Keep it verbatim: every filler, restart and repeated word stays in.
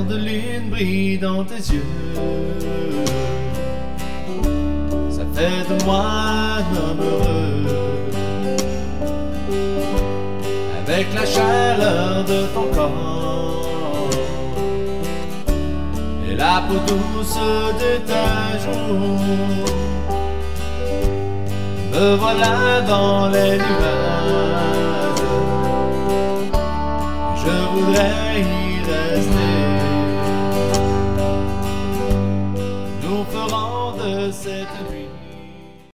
de lune brille dans tes yeux. Ça fait de moi un homme heureux. Avec la chaleur de ton corps et la peau douce de ta joue, me voilà dans les nuages. Je voudrais y rester. Nous ferons de cette nuit